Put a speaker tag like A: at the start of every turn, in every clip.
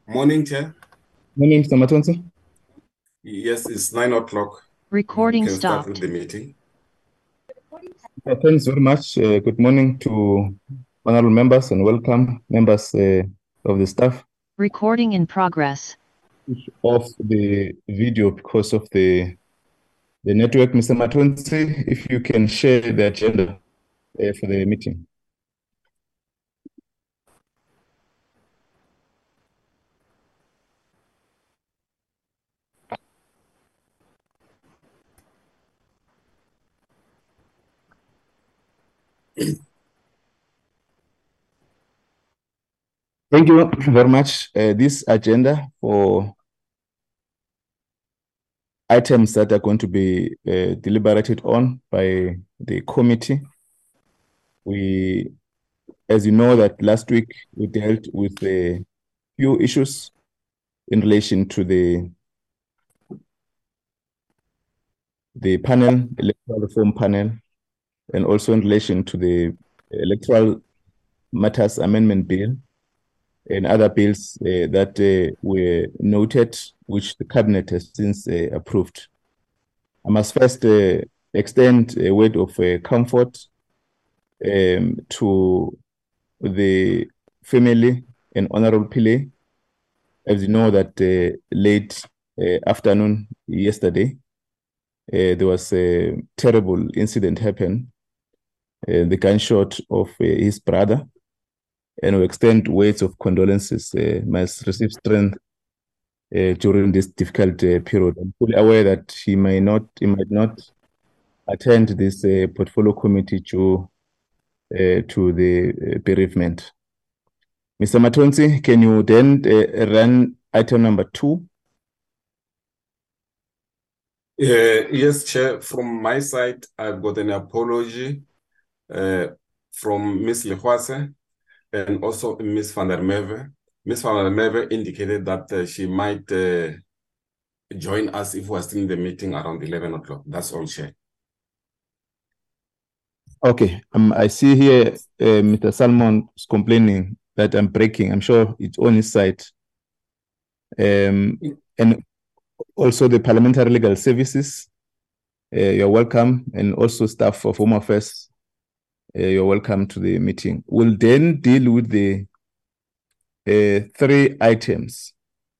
A: Morning, Chair.
B: Morning, Mr. Matonsi.
A: Yes, it's 9 o'clock. We
C: Recording
A: can start with
C: stopped.
A: the meeting.
B: Thanks very much. Good morning to honorable members and welcome members of the staff.
C: Recording in progress.
B: Off the video because of the network. Mr. Matonsi, if you can share the agenda for the meeting. Thank you very much. This agenda for items that are going to be deliberated on by the committee. As you know, that last week we dealt with a few issues in relation to the panel, electoral reform panel, and also in relation to the Electoral Matters Amendment Bill and other bills that were noted, which the Cabinet has since approved. I must first extend a word of comfort to the family and Honorable Pillay. As you know that late afternoon yesterday, there was a terrible incident happen, the gunshot of his brother, and we extend words of condolences. Must receive strength during this difficult period. I'm fully aware that he might not attend this portfolio committee to the bereavement. Mr. Matonsi, can you then run item number 2?
A: Yes, Chair. From my side, I've got an apology from Ms. Lehwase and also Ms. van der Merwe. Ms. van der Merwe indicated that she might join us if we're still in the meeting around 11 o'clock. That's all, Chair.
B: Okay. I see here Mr. Salmon is complaining that I'm breaking. I'm sure it's on his side. And also the Parliamentary Legal Services, you're welcome. And also staff of Home Affairs, you're welcome to the meeting. We'll then deal with the 3 items.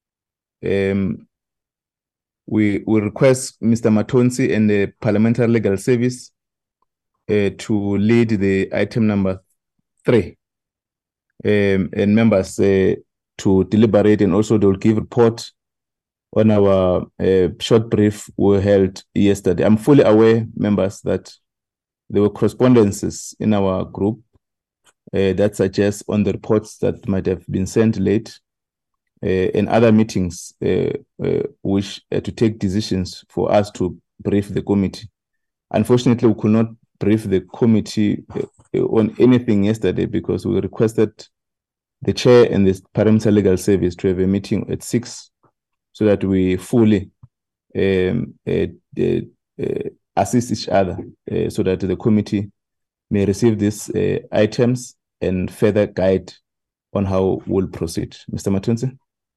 B: We request Mr. Matonsi and the Parliamentary Legal Service to lead the item number 3. And members to deliberate, and also they'll give report on our short brief we held yesterday. I'm fully aware, members, that there were correspondences in our group that suggests on the reports that might have been sent late and other meetings which to take decisions for us to brief the committee. Unfortunately, we could not brief the committee on anything yesterday because we requested the chair and the Parliamentary Legal Service to have a meeting at 6 so that we fully assist each other so that the committee may receive these items and further guide on how we'll proceed. Mr. Matonsi?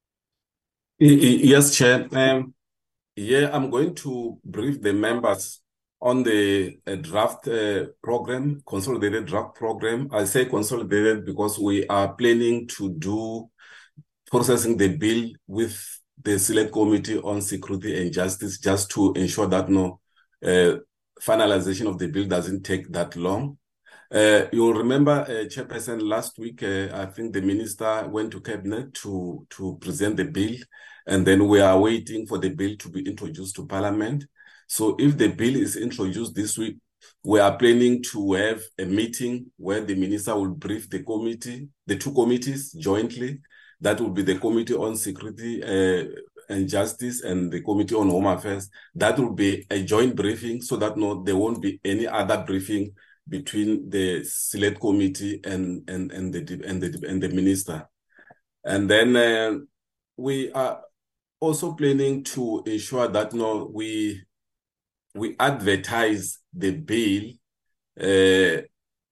A: Yes, Chair. I'm going to brief the members on the draft program, consolidated draft program. I say consolidated because we are planning to do processing the bill with the Select Committee on Security and Justice, just to ensure that finalization of the bill doesn't take that long. You'll remember, Chairperson, last week, I think the minister went to Cabinet to present the bill, and then we are waiting for the bill to be introduced to Parliament. So if the bill is introduced this week, we are planning to have a meeting where the minister will brief the committee, the 2 committees jointly. That will be the Committee on Security and Justice and the Committee on Home Affairs. That will be a joint briefing so that there won't be any other briefing between the Select Committee and the minister. And then we are also planning to ensure that we advertise the bill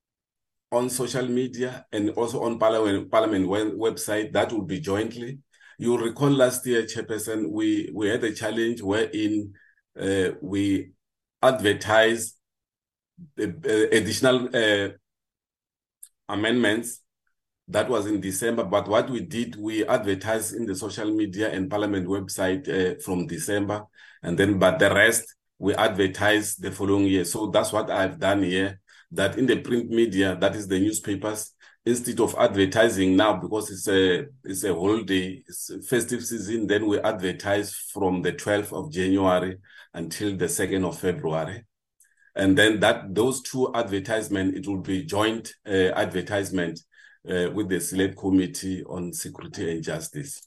A: on social media and also on Parliament website. That will be jointly. You recall last year, Chairperson, we had a challenge wherein we advertised additional amendments. That was in December, but what we did, we advertised in the social media and Parliament website from December, and then, but the rest, we advertised the following year. So that's what I've done here, that in the print media, that is the newspapers, instead of advertising now, because it's a holiday, it's a festive season, then we advertise from the 12th of January until the 2nd of February. And then those two advertisements, it will be joint advertisement with the Select Committee on Security and Justice.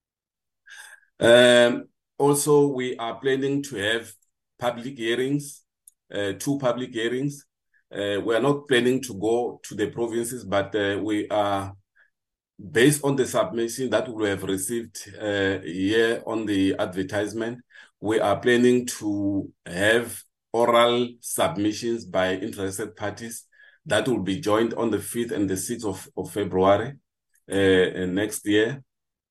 A: Also, we are planning to have public hearings, 2 public hearings. We are not planning to go to the provinces, but we are, based on the submission that we have received here on the advertisement, we are planning to have oral submissions by interested parties that will be joined on the 5th and the 6th of February next year.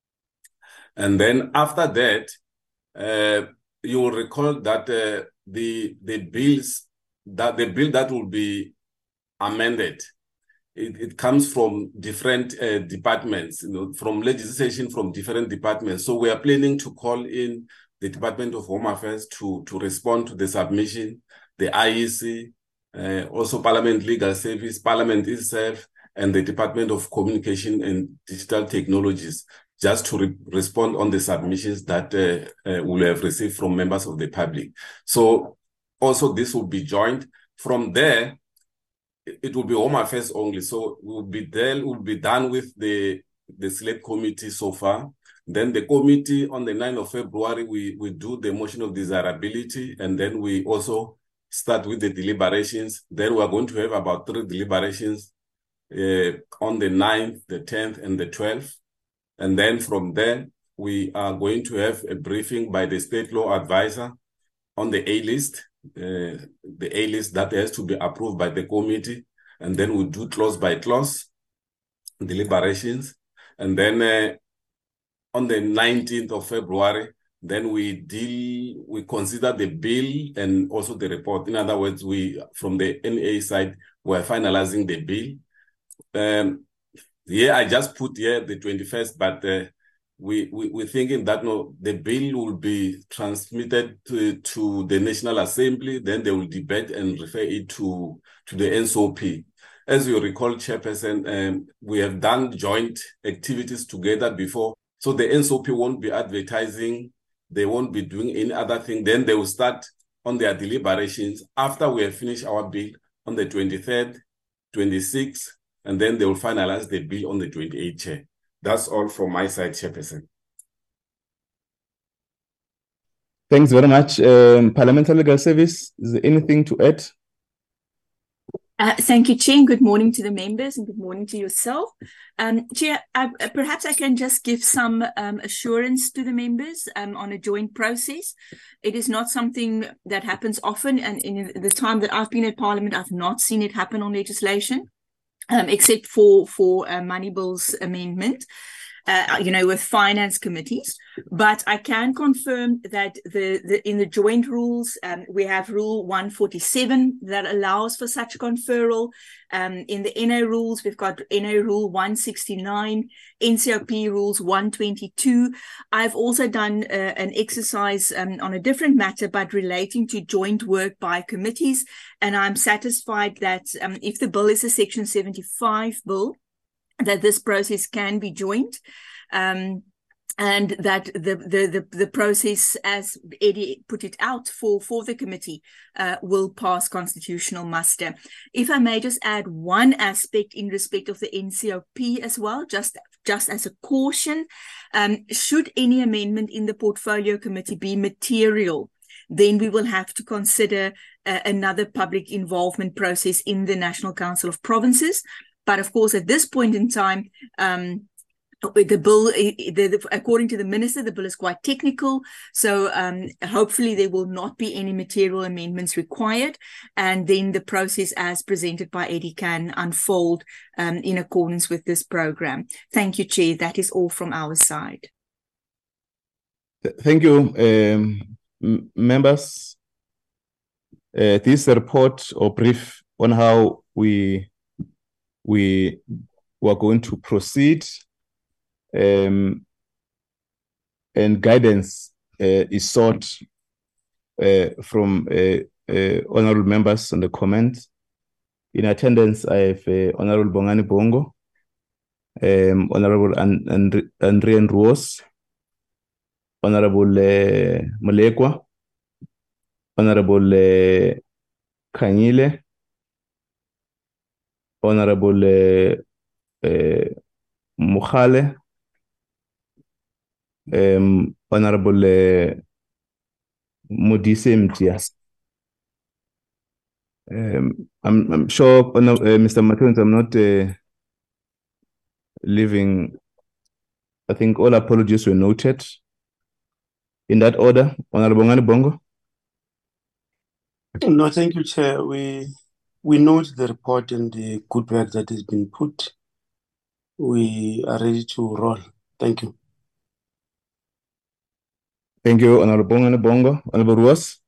A: And then after that, you will recall that the bill that will be amended, it comes from different departments, from legislation from different departments. So we are planning to call in the Department of Home Affairs to respond to the submission, the IEC, also Parliament Legal Service, Parliament itself, and the Department of Communication and Digital Technologies, just to respond on the submissions that we have received from members of the public. So also this will be joined. From there, it will be Home Affairs only. So we'll be done with the Select Committee so far. Then the committee on the 9th of February, we do the motion of desirability, and then we also start with the deliberations. Then we are going to have about 3 deliberations on the 9th, the 10th, and the 12th. And then from there, we are going to have a briefing by the state law advisor on the A-list, the A-list that has to be approved by the committee. And then we do clause by clause deliberations. And then on the 19th of February, then we consider the bill and also the report. In other words, from the NA side, we're finalizing the bill. Yeah, I just put here the 21st, but we're thinking that the bill will be transmitted to the National Assembly, then they will debate and refer it to the NSOP. As you recall, Chairperson, we have done joint activities together before, so the NSOP won't be advertising, they won't be doing any other thing, then they will start on their deliberations after we have finished our bill on the 23rd, 26th, and then they will finalize the bill on the 28th, Chair. That's all from my side, Chairperson.
B: Thanks very much. Parliamentary Legal Service, is there anything to add?
D: Thank you, Chair, and good morning to the members and good morning to yourself. Chair, perhaps I can just give some assurance to the members on a joint process. It is not something that happens often, and in the time that I've been at Parliament, I've not seen it happen on legislation, except for Money Bill's amendment. With finance committees, but I can confirm that in the joint rules, we have Rule 147 that allows for such conferral. In the NA rules, we've got NA Rule 169, NCOP Rules 122. I've also done an exercise on a different matter, but relating to joint work by committees, and I'm satisfied that if the bill is a Section 75 bill, that this process can be joint, and that the process, as Eddie put it out for the committee, will pass constitutional muster. If I may just add one aspect in respect of the NCOP as well, just as a caution, should any amendment in the portfolio committee be material, then we will have to consider another public involvement process in the National Council of Provinces. But of course, at this point in time, the bill, according to the minister, the bill is quite technical. So hopefully there will not be any material amendments required. And then the process as presented by Eddie can unfold in accordance with this program. Thank you, Chair. That is all from our side.
B: Thank you, members. This report or brief on how we were going to proceed, and guidance is sought from honorable members on the comments. In attendance, I have Honorable Bongani Bongo, Honorable Andrian Ruos, Honorable Molekwa, Honorable Kanyile, Honorable Mukhale, Honorable Modise Mtias. I'm sure, Mr. Matonzi, I'm not leaving. I think all apologies were noted. In that order, Honorable Bongani Bongo.
E: No, thank you, Chair. We note the report and the good work that has been put. We are ready to roll. Thank you.
B: Thank you, Honorable Bongani Bongo. Honorable Ruos.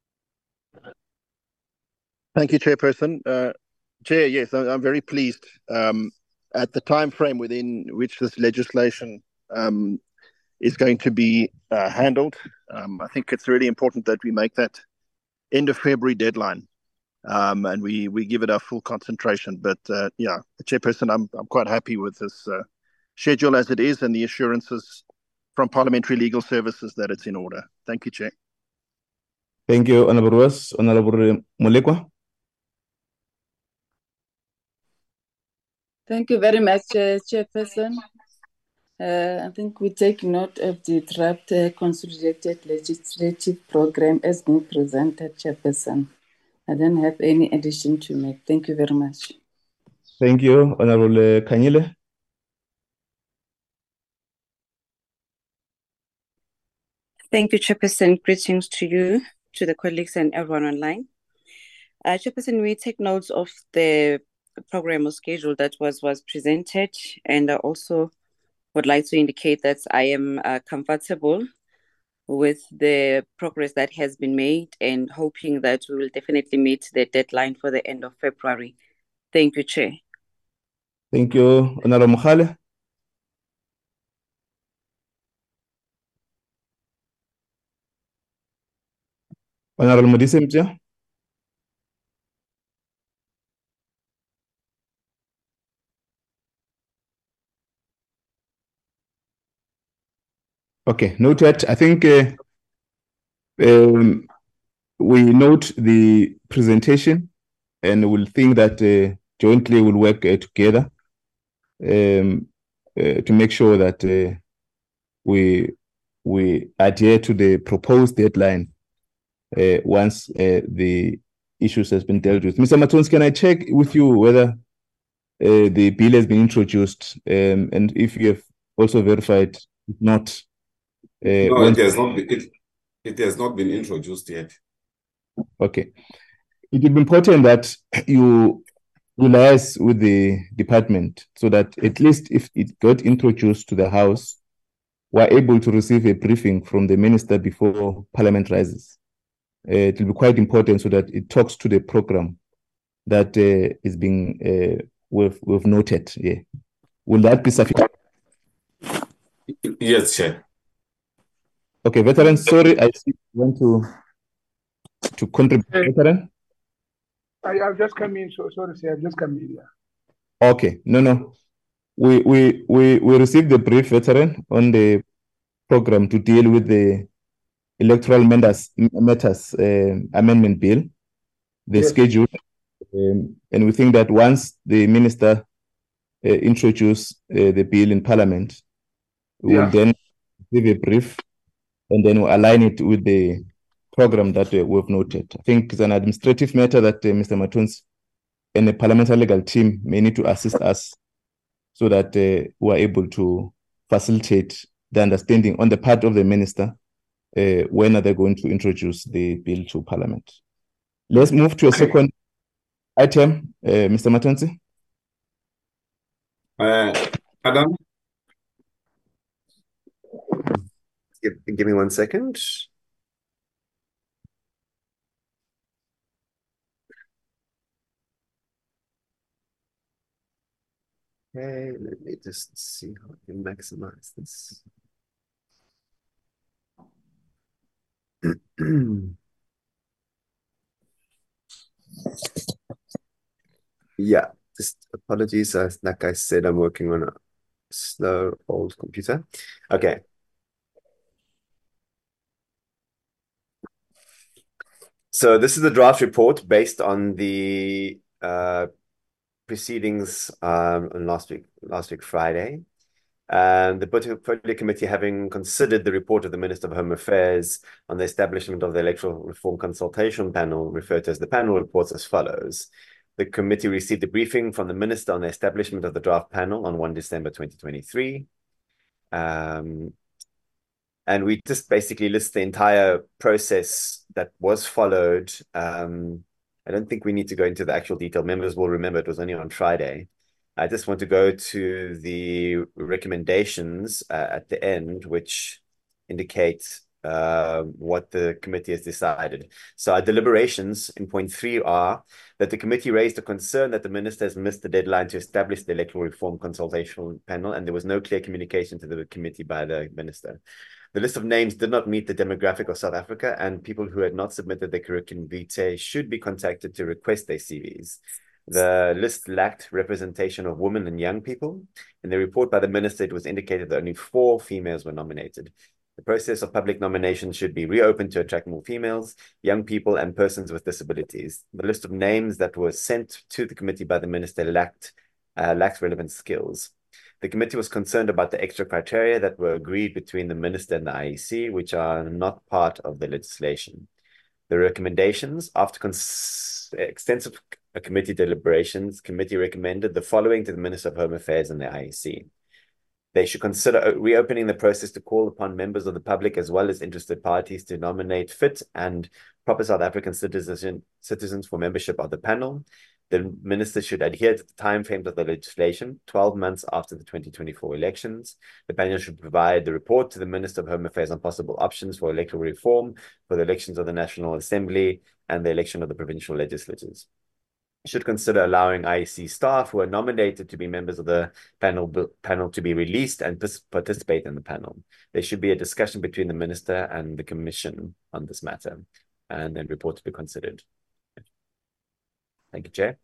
F: Thank you, Chairperson. Chair, yes, I'm very pleased at the time frame within which this legislation is going to be handled. I think it's really important that we make that end of February deadline, and we give it our full concentration. But yeah, Chairperson, I'm quite happy with this schedule as it is and the assurances from Parliamentary Legal Services that it's in order. Thank you, Chair.
B: Thank you, Honorable Ruos. Honorable Molekwa.
G: Thank you very much, Chairperson. I think we take note of the draft consolidated legislative program as being presented, Chairperson. I don't have any addition to make. Thank you very much.
B: Thank you, Honorable Kanyile.
H: Thank you, Chairperson. Greetings to you, to the colleagues and everyone online. Chairperson, we take notes of the program or schedule that was presented, and I also would like to indicate that I am comfortable with the progress that has been made and hoping that we will definitely meet the deadline for the end of February. Thank you, Chair.
B: Thank you, Honorable Mukhale. Honorable Modise Mtias. Okay, noted. I think we note the presentation and we'll think that jointly we'll work together to make sure that we adhere to the proposed deadline once the issues has been dealt with. Mr. Matonzi, can I check with you whether the bill has been introduced and if you have also verified, if not?
A: No, it has not been. It has not been introduced yet.
B: Okay. It will be important that you liaise with the department so that at least if it got introduced to the House, we're able to receive a briefing from the minister before Parliament rises. It will be quite important so that it talks to the program that is being we've noted. Yeah. Will that be sufficient?
A: Yes, Chair.
B: Okay, veterans, sorry, I see you want to contribute. Veteran?
I: I've just come in, so sorry, sir, I've just come in here.
B: Okay, no. We received the brief, veteran, on the program to deal with the electoral matters amendment bill, the schedule, and we think that once the minister introduces the bill in Parliament, we will then give a brief and then we'll align it with the program that we've noted. I think it's an administrative matter that Mr. Matonzi and the parliamentary legal team may need to assist us so that we are able to facilitate the understanding on the part of the minister when are they going to introduce the bill to Parliament. Let's move to a second item, Mr. Matonzi.
A: Adam?
J: Give me 1 second. Okay, let me just see how I can maximize this. Yeah, just apologies. Like I said, I'm working on a slow old computer. Okay. So this is the draft report based on the proceedings on last week Friday. The Portfolio Committee, having considered the report of the Minister of Home Affairs on the establishment of the Electoral Reform Consultation Panel, referred to as the panel, reports as follows. The committee received a briefing from the Minister on the establishment of the draft panel on 1 December 2023. And we just basically list the entire process that was followed. I don't think we need to go into the actual detail. Members will remember it was only on Friday. I just want to go to the recommendations at the end, which indicate what the committee has decided. So our deliberations in point 3 are that the committee raised a concern that the minister has missed the deadline to establish the electoral reform consultation panel, and there was no clear communication to the committee by the minister. The list of names did not meet the demographic of South Africa, and people who had not submitted their curriculum vitae should be contacted to request their CVs. The list lacked representation of women and young people. In the report by the minister, it was indicated that only 4 females were nominated. The process of public nomination should be reopened to attract more females, young people, and persons with disabilities. The list of names that were sent to the committee by the minister lacked relevant skills. The committee was concerned about the extra criteria that were agreed between the minister and the IEC, which are not part of the legislation. The recommendations, after extensive committee deliberations, committee recommended the following to the Minister of Home Affairs and the IEC. They should consider reopening the process to call upon members of the public as well as interested parties to nominate fit and proper South African citizens for membership of the panel. The minister should adhere to the timeframes of the legislation, 12 months after the 2024 elections. The panel should provide the report to the Minister of Home Affairs on possible options for electoral reform for the elections of the National Assembly and the election of the provincial legislatures. Should consider allowing IEC staff who are nominated to be members of the panel to be released and participate in the panel. There should be a discussion between the minister and the commission on this matter, and then report to be considered. Thank you, Chair.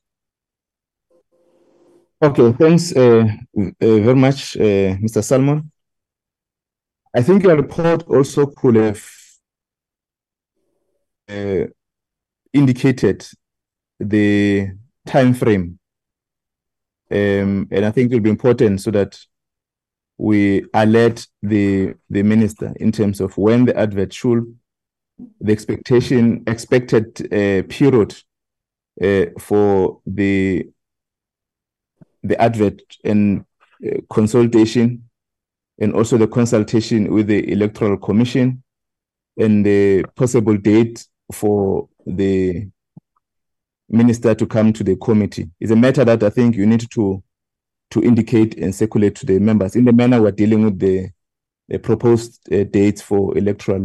B: Okay, thanks very much, Mr. Salmon. I think your report also could have indicated the time frame, and I think it will be important so that we alert the minister in terms of when the advert should, the expected period for the advert and consultation, and also the consultation with the Electoral Commission, and the possible date for the minister to come to the committee. It's a matter that I think you need to indicate and circulate to the members in the manner we're dealing with the proposed dates for electoral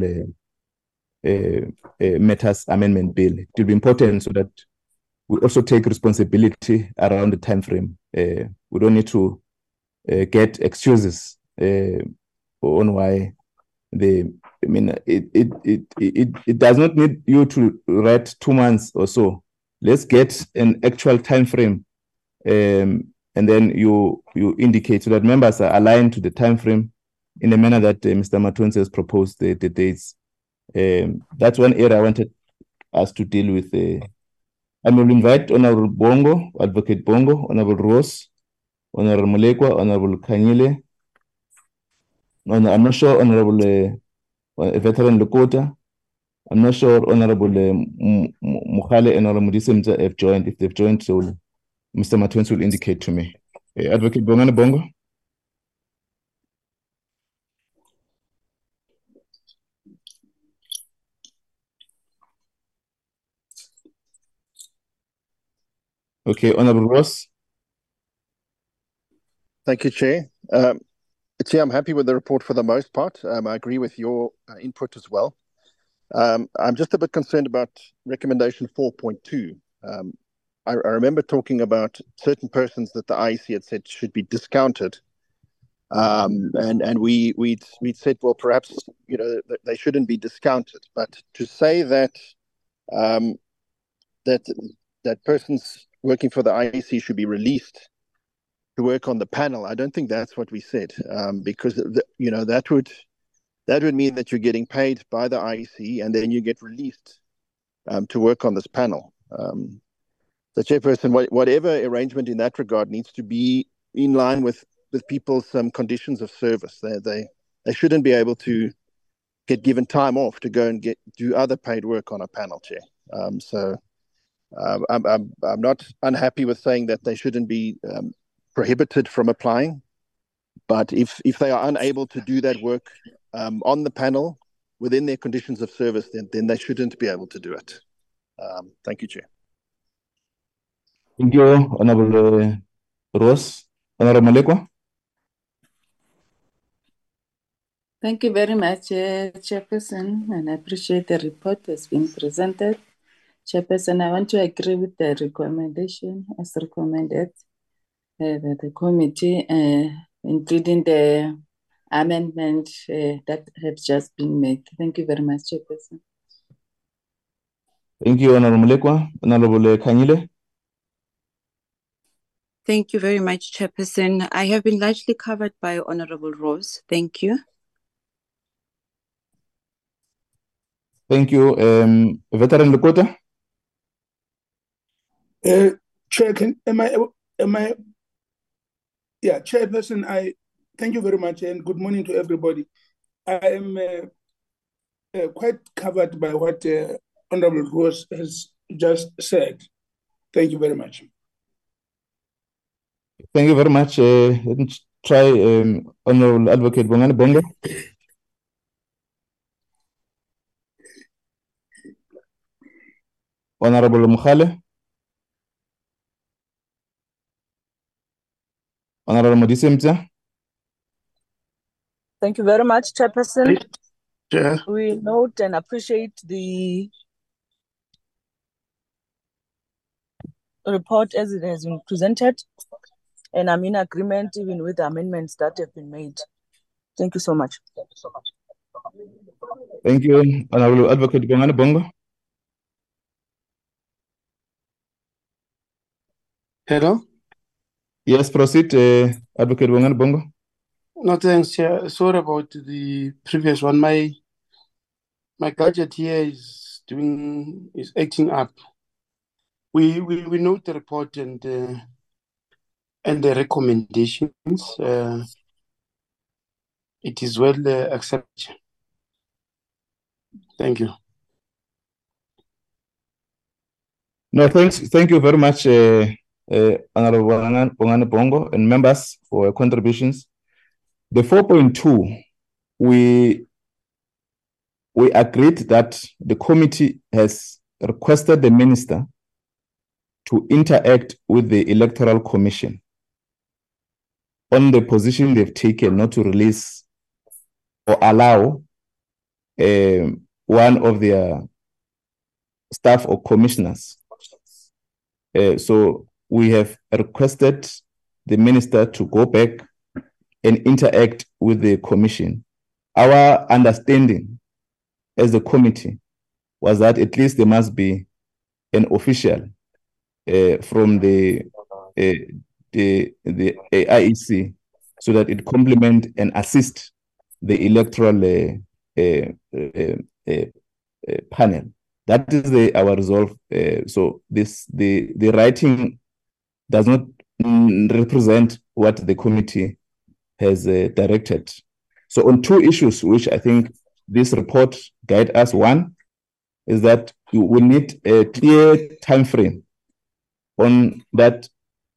B: matters amendment bill. It will be important so that we also take responsibility around the time frame. We don't need to get excuses on why it does not need you to write 2 months or so. Let's get an actual time frame, and then you indicate so that members are aligned to the time frame in the manner that Mr. Matonsi has proposed the dates. That's one area I wanted us to deal with. I will invite Honorable Bongo, Advocate Bongo, Honorable Rose, Honorable Mulekwa, Honorable Kanyile. I'm not sure Honorable Veteran Lokota. I'm not sure Honorable Mukhale and Honorable Mudisemza have joined. If they've joined, so Mr. Matonsi will indicate to me. Advocate Bongani Bongo. Okay, Honorable Ross.
F: Thank you, Chair. Chair, I'm happy with the report for the most part. I agree with your input as well. I'm just a bit concerned about recommendation 4.2. I remember talking about certain persons that the IEC had said should be discounted. And we'd said, well, perhaps, you know, they shouldn't be discounted. But to say that that persons working for the IEC should be released to work on the panel, I don't think that's what we said, because you know, that would mean that you're getting paid by the IEC and then you get released to work on this panel. The chairperson, whatever arrangement in that regard needs to be in line with people's conditions of service. They shouldn't be able to get given time off to go and do other paid work on a panel, Chair. So I'm not unhappy with saying that they shouldn't be prohibited from applying, but if they are unable to do that work on the panel within their conditions of service, then they shouldn't be able to do it. Thank you, Chair.
B: Thank you, Honorable Rose. Honorable Malekwa.
G: Thank you very much, Chairperson, and I appreciate the report that's been presented. Chairperson, I want to agree with the recommendation as recommended by the committee, including the amendment that has just been made. Thank you very much, Chairperson.
B: Thank you, Honorable Malekwa. Honorable Khanyile.
H: Thank you very much, Chairperson. I have been largely covered by Honorable Rose. Thank you.
B: Thank you. Veteran Lekota.
I: Chair, Chairperson, I thank you very much and good morning to everybody. I am quite covered by what Honorable Rose has just said. Thank you very much.
B: Thank you very much. Let me try Honorable Advocate Bongani Bongo. Honorable Mukhale. Honorable Modisemza.
K: Thank you very much, Chairperson.
E: Chair.
K: We note and appreciate the report as it has been presented, and I'm in agreement even with the amendments that have been made. Thank you so much.
B: Thank you, Honorable Advocate Bongani Bongo.
E: Hello?
B: Yes, proceed, Advocate Bongani Bongo.
E: No, thanks, Chair. Sorry about the previous one. My gadget here is acting up. We note the report and the recommendations. It is well accepted. Thank you.
B: No, thanks. Thank you very much, Honorable Bongani Bongo and members for your contributions. The 4.2, we agreed that the committee has requested the minister to interact with the Electoral Commission on the position they've taken not to release or allow one of their staff or commissioners. So we have requested the minister to go back and interact with the commission. Our understanding as a committee was that at least there must be an official from the IEC so that it complement and assist the electoral panel. That is our resolve. So the writing does not represent what the committee has directed. So on two issues, which I think this report guide us, one is that we will need a clear time frame on that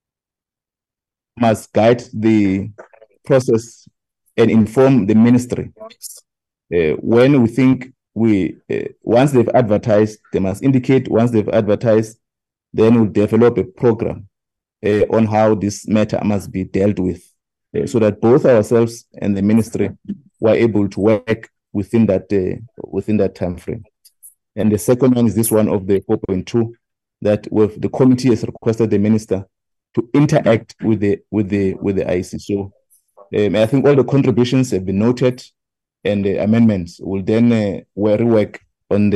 B: must guide the process and inform the ministry. When we think once they've advertised, they must indicate once they've advertised, then we'll develop a program on how this matter must be dealt with. so that both ourselves and the ministry were able to work within that time frame. And the second one is this one of the 4.2, that with the committee has requested the minister to interact with the IEC. So I think all the contributions have been noted, and the amendments will then rework on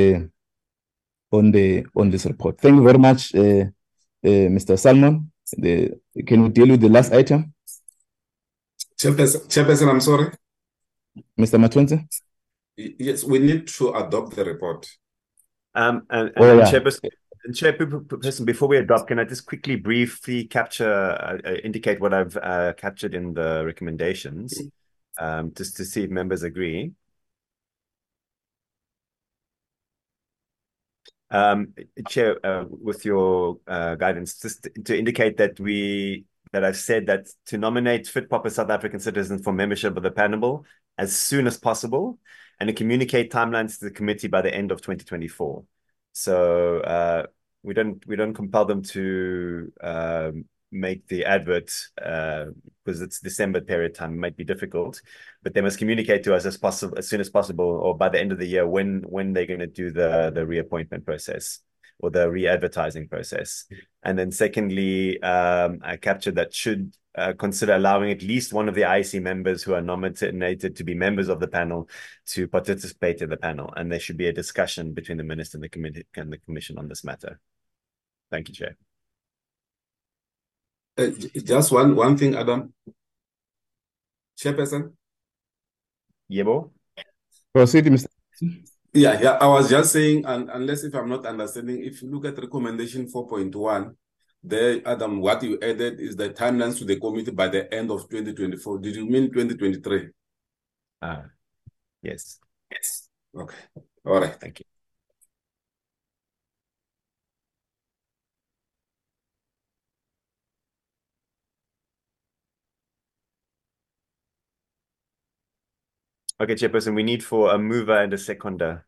B: this report. Thank you very much, Mr. Salmon. Can we deal with the last item?
A: Chairperson, I'm sorry.
B: Mr. Matonsi?
A: Yes, we need to adopt the report.
J: Chairperson, before we adopt, can I just quickly briefly indicate what I've captured in the recommendations, just to see if members agree. Chair, with your guidance, just to indicate that I've said that to nominate fit proper South African citizens for membership of the panel as soon as possible, and to communicate timelines to the committee by the end of 2024. So we don't compel them to make the advert because it's December period time. It might be difficult, but they must communicate to us as soon as possible, or by the end of the year when they're going to do the reappointment process or the re-advertising process. And then secondly, I captured that should consider allowing at least one of the IEC members who are nominated to be members of the panel to participate in the panel, and there should be a discussion between the minister and the committee and the commission on this matter. Thank you, Chair.
A: Just one thing, Adam. Chairperson?
J: Yebo?
B: Proceed, Mr.
A: Yeah, I was just saying, and unless if I'm not understanding, if you look at recommendation 4.1, there, Adam, what you added is the timelines to the committee by the end of 2024. Did you mean 2023?
J: Yes.
A: Yes. Okay. All right.
J: Thank you. Okay, Chairperson, we need for a mover and a seconder.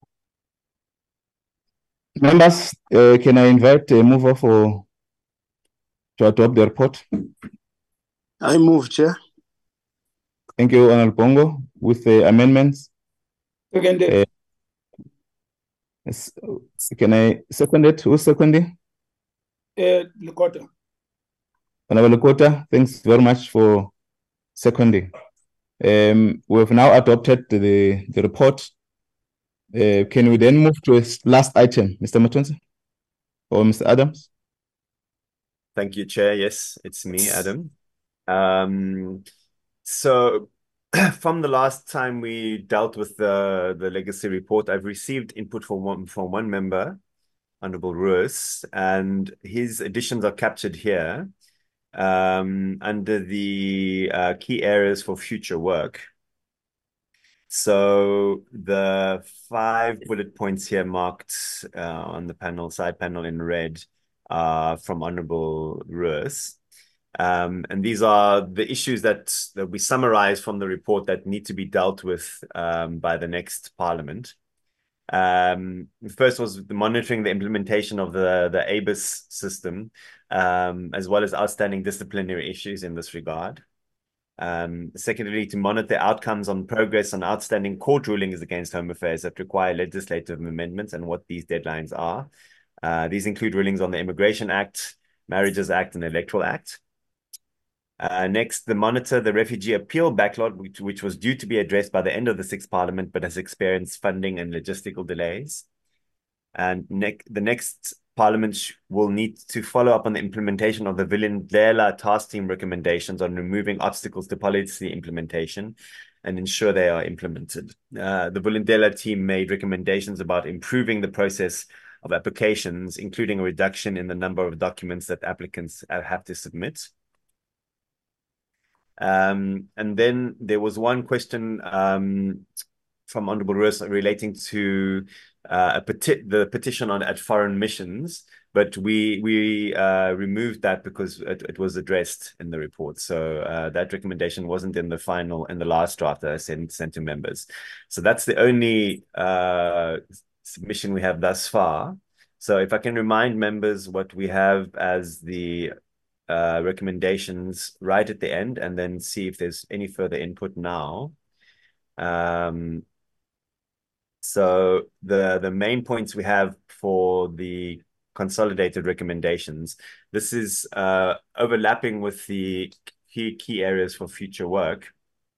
B: Members, can I invite a mover to adopt the report?
E: I move, Chair.
B: Thank you, Honorable Bongo. With the amendments.
I: Seconded.
B: Can I second it? Who's seconding?
I: Lekota.
B: Honorable Lekota, thanks very much for seconding. We have now adopted the report. Can we then move to a last item, Mr. Matonsi or Mr. Adams?
J: Thank you, Chair. Yes, it's me, Adam. So from the last time we dealt with the legacy report, I've received input from one member, Honorable Roos, and his additions are captured here under the key areas for future work. So the 5 bullet points here marked on the side panel in red from Honorable Roos. And these are the issues that we summarize from the report that need to be dealt with by the next Parliament. The first was the monitoring the implementation of the ABIS system, as well as outstanding disciplinary issues in this regard. Secondly, to monitor outcomes on progress on outstanding court rulings against Home Affairs that require legislative amendments and what these deadlines are. These include rulings on the Immigration Act, Marriages Act, and Electoral Act. Next, monitor the refugee appeal backlog, which was due to be addressed by the end of the 6th Parliament, but has experienced funding and logistical delays. And the next Parliament will need to follow up on the implementation of the Vulindlela task team recommendations on removing obstacles to policy implementation and ensure they are implemented. The Vulindlela team made recommendations about improving the process of applications, including a reduction in the number of documents that applicants have to submit. And then there was one question from Honorable Roos relating to the petition at foreign missions, but we removed that because it was addressed in the report. So that recommendation wasn't in the last draft that I sent to members. So that's the only submission we have thus far. So if I can remind members what we have as the recommendations right at the end and then see if there's any further input now. So the main points we have for the consolidated recommendations, this is overlapping with the key areas for future work.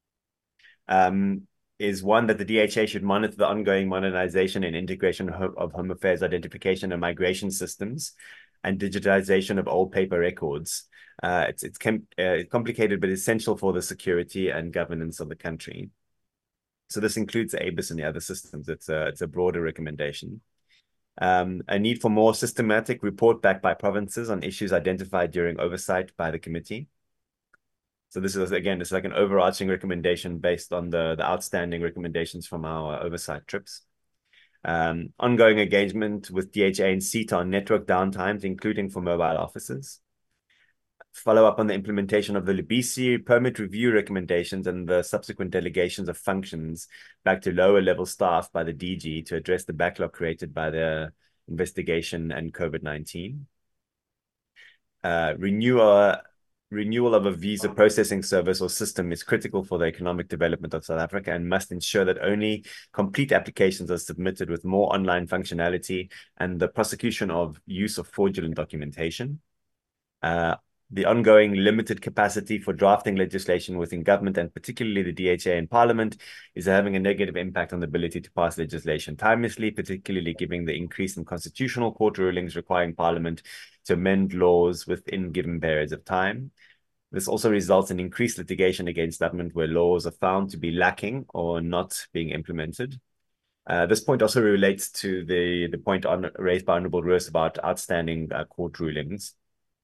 J: Is one that the DHA should monitor the ongoing modernization and integration of home affairs identification and migration systems and digitization of old paper records. It's complicated but essential for the security and governance of the country. So this includes ABIS and the other systems. It's a broader recommendation. A need for more systematic report back by provinces on issues identified during oversight by the committee. So this is, again, it's like an overarching recommendation based on the outstanding recommendations from our oversight trips. Ongoing engagement with DHA and CETA on network downtimes, including for mobile offices. Follow up on the implementation of the Libisi permit review recommendations and the subsequent delegations of functions back to lower level staff by the DG to address the backlog created by the investigation and COVID-19. Renewal of a visa processing service or system is critical for the economic development of South Africa and must ensure that only complete applications are submitted with more online functionality and the prosecution of use of fraudulent documentation. The ongoing limited capacity for drafting legislation within government and particularly the DHA and Parliament is having a negative impact on the ability to pass legislation timelessly, particularly given the increase in constitutional court rulings requiring Parliament to amend laws within given periods of time. This also results in increased litigation against government where laws are found to be lacking or not being implemented. This point also relates to the point raised by Honourable Roos about outstanding court rulings.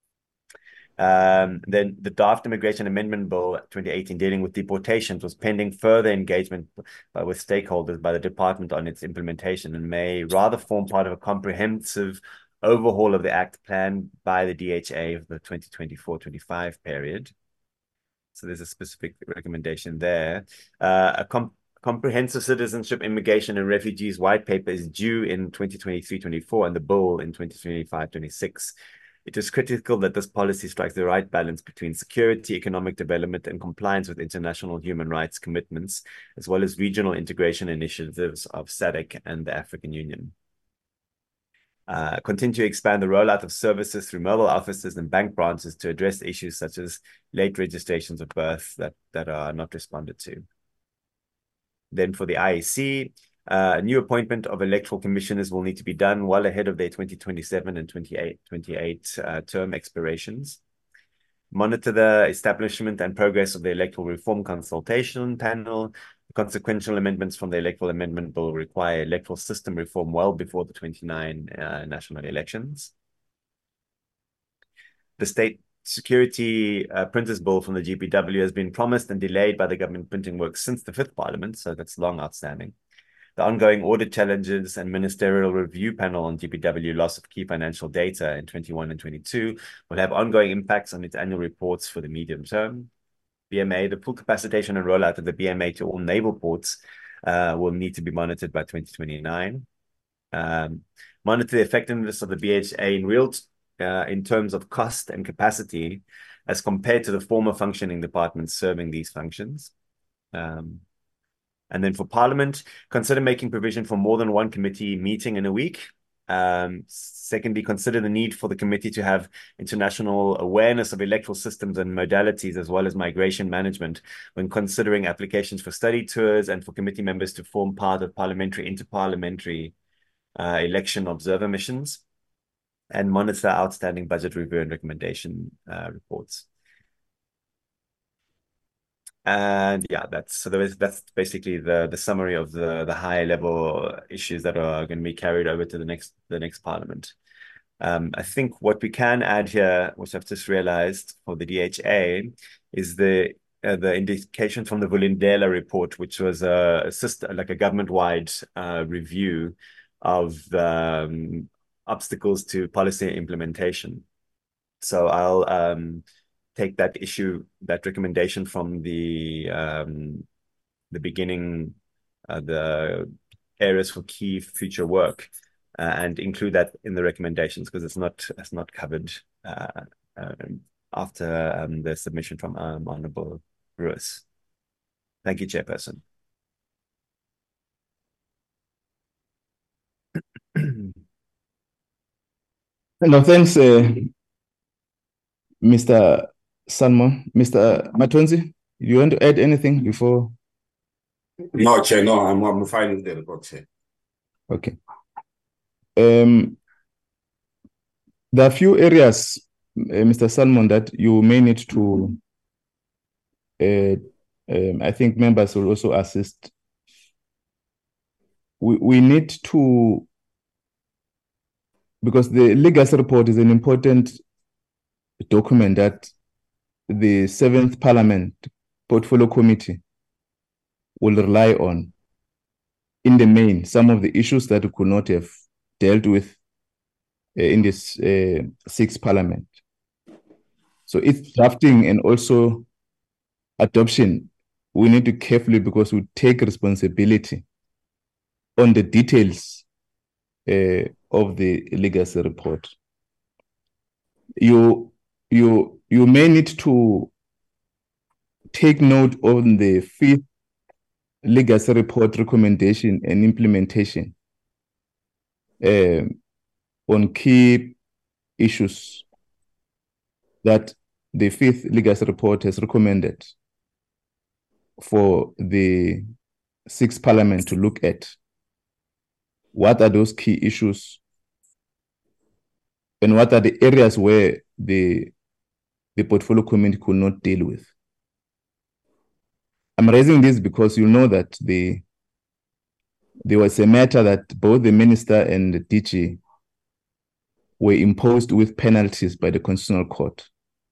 J: Then the Draft Immigration Amendment Bill 2018 dealing with deportations was pending further engagement with stakeholders by the department on its implementation and may rather form part of a comprehensive overhaul of the Act planned by the DHA of the 2024-25 period. So there's a specific recommendation there. A comprehensive citizenship, immigration and refugees white paper is due in 2023-24 and the bill in 2025-26. It is critical that this policy strikes the right balance between security, economic development, and compliance with international human rights commitments, as well as regional integration initiatives of SADC and the African Union. Continue to expand the rollout of services through mobile offices and bank branches to address issues such as late registrations of birth that are not responded to. Then for the IEC, a new appointment of electoral commissioners will need to be done well ahead of their 2027 and 28 term expirations. Monitor the establishment and progress of the electoral reform consultation panel. Consequential amendments from the electoral amendment bill require electoral system reform well before the 29 national elections. The state security printers bill from the GPW has been promised and delayed by the government printing works since the 5th Parliament, so that's long outstanding. The ongoing audit challenges and ministerial review panel on GPW loss of key financial data in 21 and 22 will have ongoing impacts on its annual reports for the medium term. BMA, the full capacitation and rollout of the BMA to all naval ports will need to be monitored by 2029. Monitor the effectiveness of the BHA in terms of cost and capacity as compared to the former functioning departments serving these functions. And then for Parliament, consider making provision for more than one committee meeting in a week. Secondly, consider the need for the committee to have international awareness of electoral systems and modalities, as well as migration management, when considering applications for study tours and for committee members to form part of parliamentary, interparliamentary election observer missions, and monitor outstanding budget review and recommendation reports. And yeah, that's basically the summary of the high level issues that are going to be carried over to the next Parliament. I think what we can add here, which I've just realized for the DHA, is the indication from the Vulindlela report, which was like a government-wide review of obstacles to policy implementation. So I'll take that recommendation from the beginning, the areas for key future work, and include that in the recommendations because it's not covered after the submission from Honorable Ruiz. Thank you, Chairperson.
B: No, thanks, Mr. Salmon. Mr. Matonzi, you want to add anything before?
A: No, Chair, no, I'm fine with the report, Chair.
B: Okay. There are a few areas, Mr. Salmon, that you may need to, I think members will also assist. We need to, because the legacy report is an important document that the 7th Parliament Portfolio Committee will rely on in the main, some of the issues that we could not have dealt with in this 6th Parliament. So its drafting and also adoption, we need to carefully, because we take responsibility on the details of the legacy report. You may need to take note on the 5th legacy report recommendation and implementation on key issues that the 5th legacy report has recommended for the 6th Parliament to look at. What are those key issues? And what are the areas where the Portfolio Committee could not deal with? I'm raising this because you know that there was a matter that both the Minister and the DG were imposed with penalties by the Constitutional Court.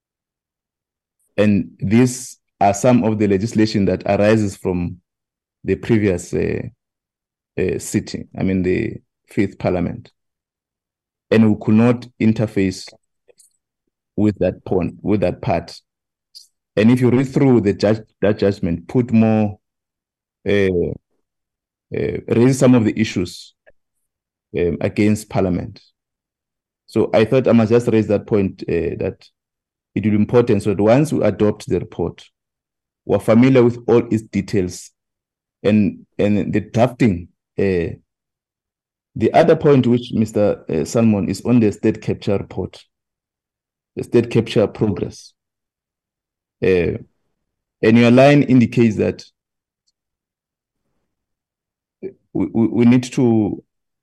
B: And these are some of the legislation that arises from the previous sitting, I mean the 5th Parliament. And we could not interface with that point, with that part. And if you read through that judgment, put more, raise some of the issues against Parliament. So I thought I must just raise that point, that it will be important so that once we adopt the report, we're familiar with all its details and the drafting. The other point which Mr. Salmon is on the state capture report, the state capture progress. And your line indicates that we need to,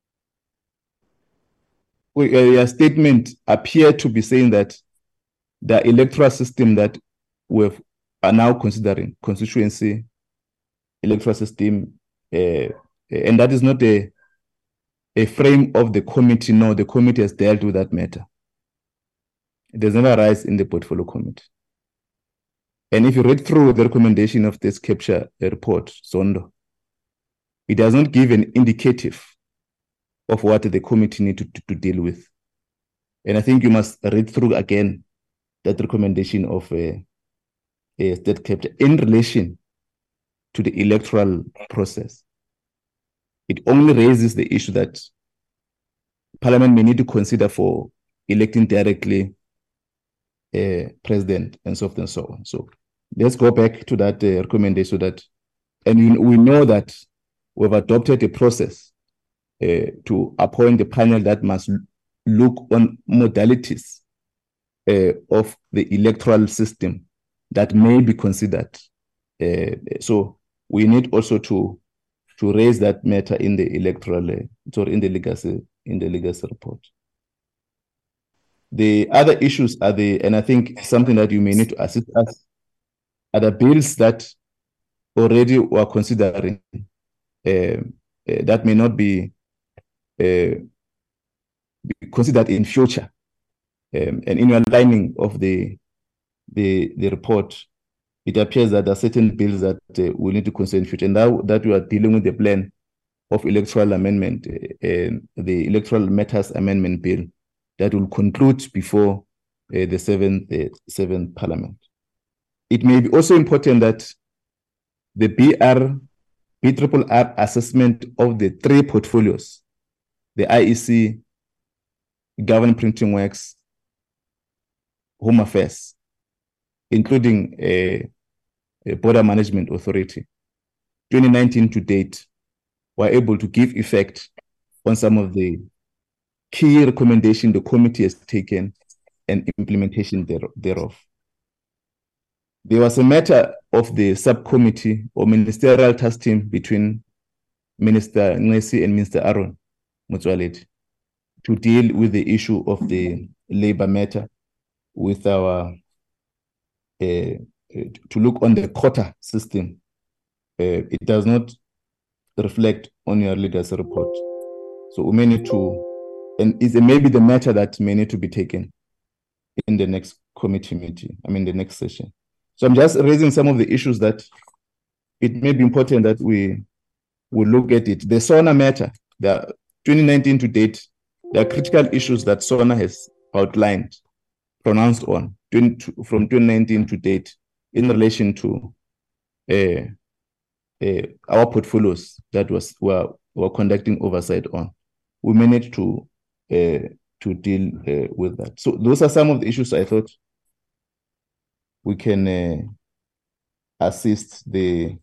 B: your statement appear to be saying that the electoral system that we are now considering, constituency electoral system, and that is not a frame of the committee. No, the committee has dealt with that matter. It does not arise in the Portfolio Committee. And if you read through the recommendation of this capture report, Zondo, it does not give an indicative of what the committee need to deal with. And I think you must read through again that recommendation of a state capture in relation to the electoral process. It only raises the issue that Parliament may need to consider for electing directly president and so forth and so on. So let's go back to that recommendation that, and we know that we've adopted a process to appoint a panel that must look on modalities of the electoral system that may be considered. So we need also to raise that matter in the electoral, in the legacy report. The other issues are and I think something that you may need to assist us, are the bills that already were considering that may not be considered in future. And in your lining of the report, it appears that there are certain bills that we need to consider in future. And now that we are dealing with the plan of electoral amendment, the Electoral Matters Amendment Bill, that will conclude before the 7th Parliament. It may be also important that the BRRR assessment of the 3 portfolios, the IEC, Government Printing Works, Home Affairs, including a Border Management Authority, 2019 to date, were able to give effect on some of the key recommendations the committee has taken and implementation thereof. There was a matter of the subcommittee or ministerial task team between Minister Nxesi and Minister Aaron Motsoaledi to deal with the issue of the labor matter with our, to look on the quota system. It does not reflect on your leader's report. So we may need to, and it may be the matter that may need to be taken in the next committee meeting, the next session. So I'm just raising some of the issues that it may be important that we will look at it. The SONA matter, the 2019 to date, there are critical issues that SONA has outlined, pronounced on from 2019 to date in relation to our portfolios that we're conducting oversight on. We managed to deal with that. So those are some of the issues I thought we can assist the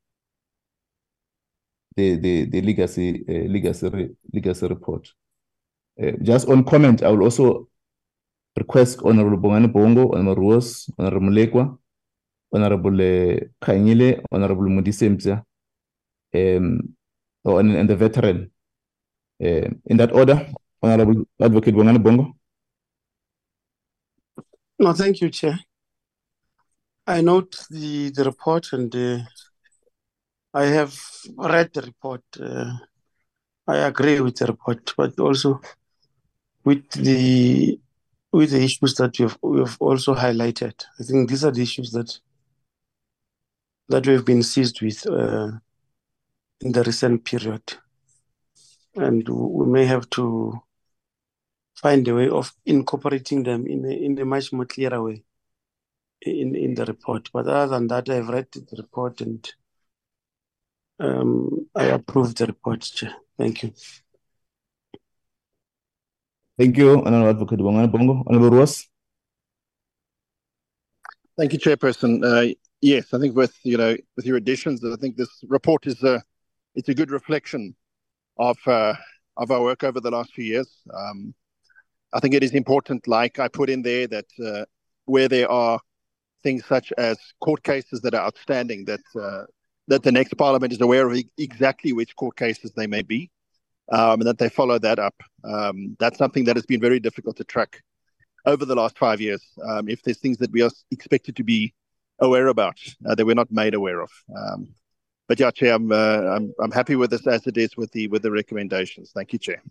B: legacy report. Just on comment, I will also request Honorable Bongani Bongo, Honorable Ruos, Honorable Mulekwa, Honorable Khanyile, Honorable Mudisi and the veteran. In that order, Honorable Advocate Bongani Bongo.
E: No, thank you, Chair. I note the report and I have read the report. I agree with the report, but also with the issues that we have also highlighted. I think these are the issues that we have been seized with in the recent period, and we may have to find a way of incorporating them in a much more clearer way in the report. But other than that, I've read the report and I approve the report, Chair. Thank you.
B: Thank you, Honorable Advocate Bongani Bongo. Honorable Ruos.
F: Thank you, Chairperson. Yes, I think with your additions, I think this report is it's a good reflection of our work over the last few years. I think it is important, like I put in there, that where there are things such as court cases that are outstanding, that the next Parliament is aware of exactly which court cases they may be, and that they follow that up. That's something that has been very difficult to track over the last 5 years. If there's things that we are expected to be aware about that we're not made aware of. But yeah, Chair, I'm happy with this as it is with the recommendations. Thank you, Chair.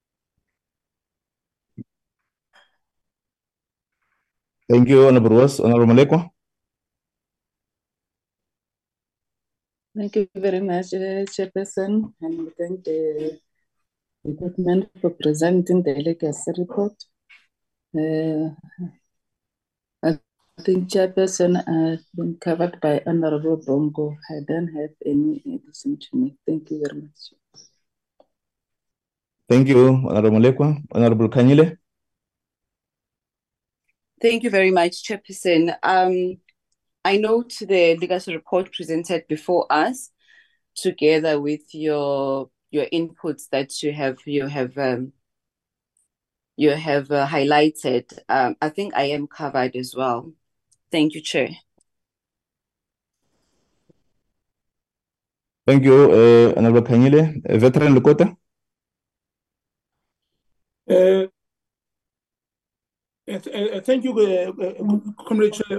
B: Thank you, Honorable Ruos. Honorable Mulekwa.
G: Thank you very much, Chairperson, and we thank the department for presenting the legacy report. I think, Chairperson, has been covered by Honorable Bongo. I don't have any addition to me. Thank you very much.
B: Thank you, Honorable Mulekwa. Honorable Khanyile.
H: Thank you very much, Chairperson. I note the legacy report presented before us, together with your inputs that you have highlighted. I think I am covered as well. Thank you, Chair.
B: Thank you, Honorable Khanyile. Veteran Lekota.
I: Thank you, Comrade Chair.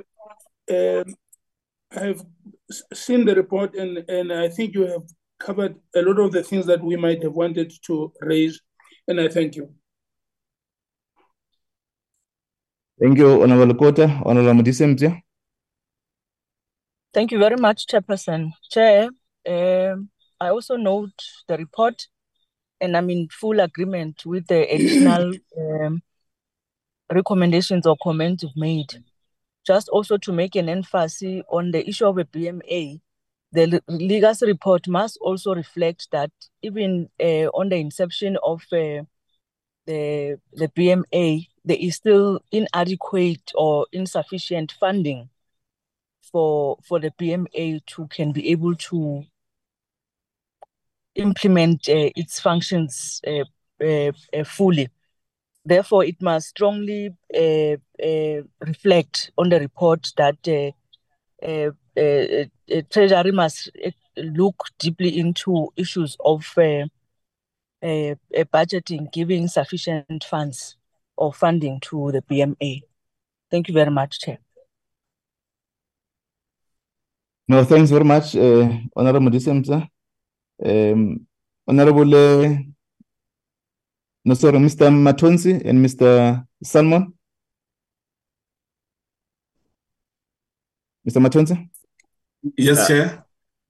I: I have seen the report and I think you have covered a lot of the things that we might have wanted to raise, and I thank you.
B: Thank you, Honorable Lekota. Honorable Mudisi.
K: Thank you very much, Chairperson. Chair, I also note the report and I'm in full agreement with the additional recommendations or comments you've made. Just also to make an emphasis on the issue of a BMA, the legacy report must also reflect that even on the inception of the BMA, there is still inadequate or insufficient funding for the BMA to can be able to implement its functions fully. Therefore, it must strongly reflect on the report that Treasury must look deeply into issues of budgeting, giving sufficient funds or funding to the BMA. Thank you very much, Chair.
B: No, thanks very much, Honorable Modisemza. Honorable, no, sorry, Mr. Matonsi and Mr. Salmon. Mr. Matonsi?
A: Yes, Chair.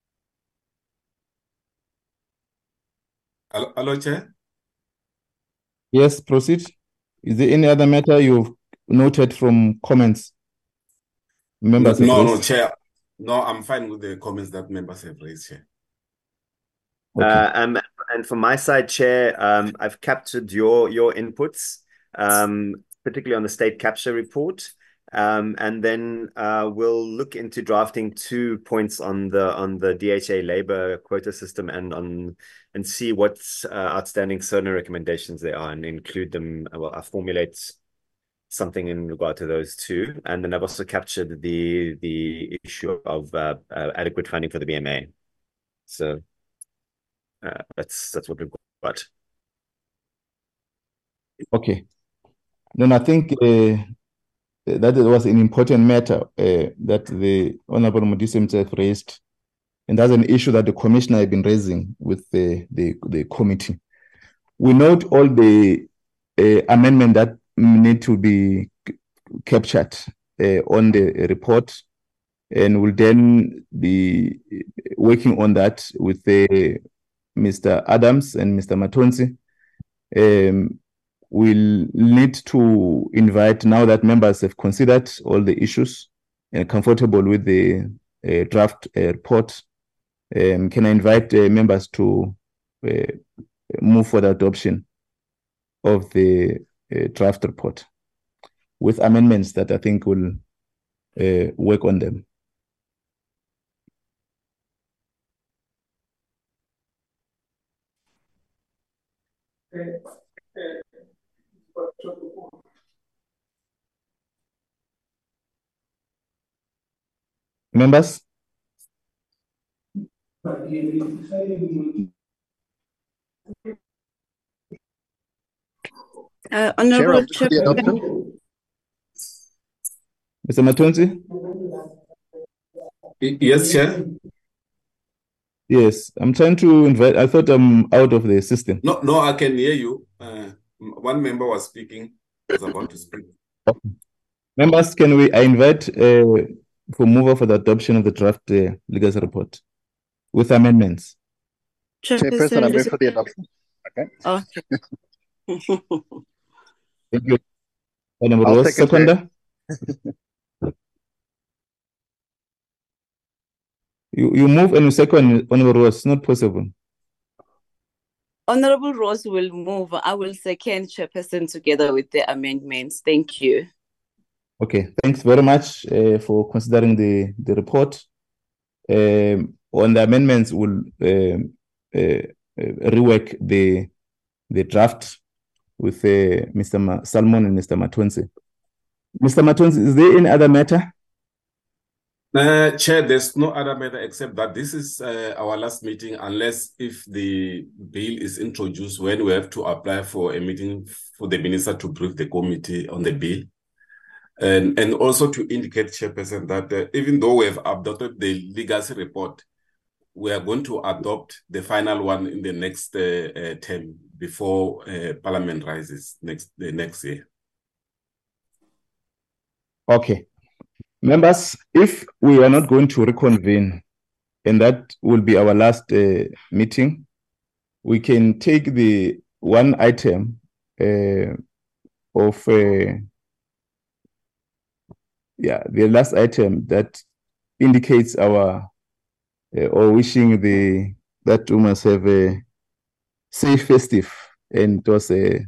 A: Hello, Chair.
B: Yes, proceed. Is there any other matter you've noted from comments members have
A: No,
B: raised?
A: Chair. No, I'm fine with the comments that members have raised, Chair.
B: Okay.
J: And from my side, Chair, I've captured your inputs, particularly on the state capture report. And then we'll look into drafting 2 points on the DHA labor quota system and see what outstanding SONA recommendations there are and include them. Well, I'll formulate something in regard to those 2. And then I've also captured the issue of adequate funding for the BMA. So that's what we've got.
B: Okay. Then I think that was an important matter that the Honorable Modisemza raised, and that's an issue that the Commissioner has been raising with the committee. We note all the amendments that need to be captured on the report, and will then be working on that with Mr. Adams and Mr. Matonsi. We'll need to invite, now that members have considered all the issues and comfortable with the draft report, can I invite members to move for the adoption of the draft report with amendments that I think will work on them. Members?
H: Honorable
F: Chair, the adoption.
B: Mr. Matonsi?
A: Yes, Chair.
B: Yes, I'm trying to invite. I thought I'm out of the system.
A: No, I can hear you. One member was speaking, was about to speak.
B: Okay. Members, I invite for mover for the adoption of the draft legacy report with amendments.
F: Chairperson, I move for the adoption. Okay.
B: Thank you. Honorable Ross, seconder. You move and you second, Honorable Ross. Not possible.
H: Honorable Ross will move. I will second, Chairperson, together with the amendments. Thank you.
B: Okay, thanks very much for considering the report. On the amendments, we'll rework the draft with Mr. Salmon and Mr. Matonsi. Mr. Matonsi, is there any other matter?
A: Chair, there's no other matter except that this is our last meeting, unless if the bill is introduced, when we have to apply for a meeting for the minister to brief the committee on the bill. And also to indicate, Chairperson, that even though we have adopted the legacy report, we are going to adopt the final one in the next term before Parliament rises the next year.
B: Okay. Members, if we are not going to reconvene, and that will be our last meeting, we can take the one item of the last item that indicates our or wishing that we must have a safe festive, and it was a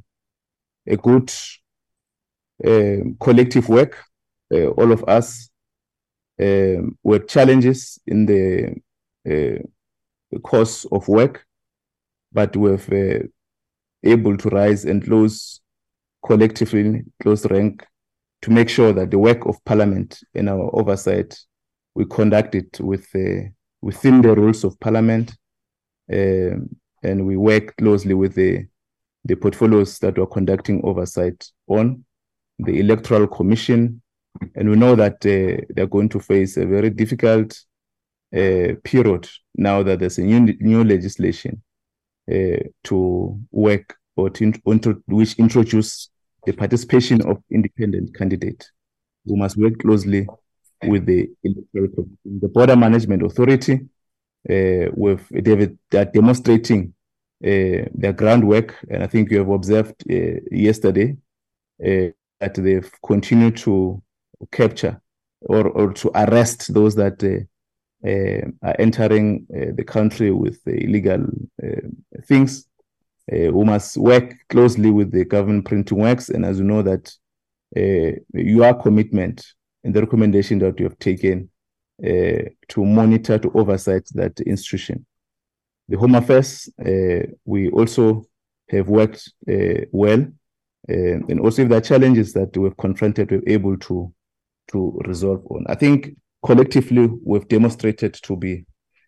B: good collective work, all of us, were challenges in the course of work, but we've able to rise and collectively close rank to make sure that the work of Parliament and our oversight, we conduct it within the rules of Parliament, and we work closely with the portfolios that we're conducting oversight on, the Electoral Commission, and we know that they're going to face a very difficult period now that there's a new legislation to work or which introduce the participation of independent candidates. We must work closely with the Border Management Authority, with David, that demonstrating their groundwork, and I think you have observed yesterday that they've continued to capture or to arrest those that are entering the country with illegal things. We must work closely with the government printing works, and as you know that your commitment and the recommendation that you have taken to monitor, to oversight that institution. The Home Affairs, we also have worked well, and also if there are challenges that we've confronted, we're able to resolve on. I think collectively we've demonstrated to be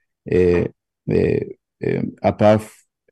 B: above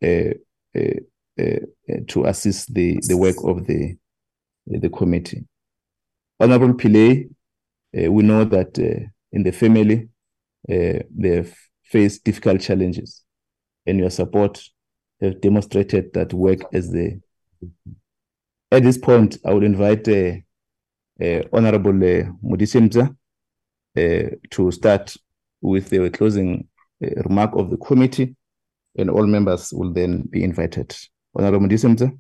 B: to assist the work of the committee. Honorable Pillay, we know that in the family they've faced difficult challenges, and your support have demonstrated that work as the. At this point, I would invite Honorable Modise Mza to start with the closing remark of the committee, and all members will then be invited. Honorable Modise Mza.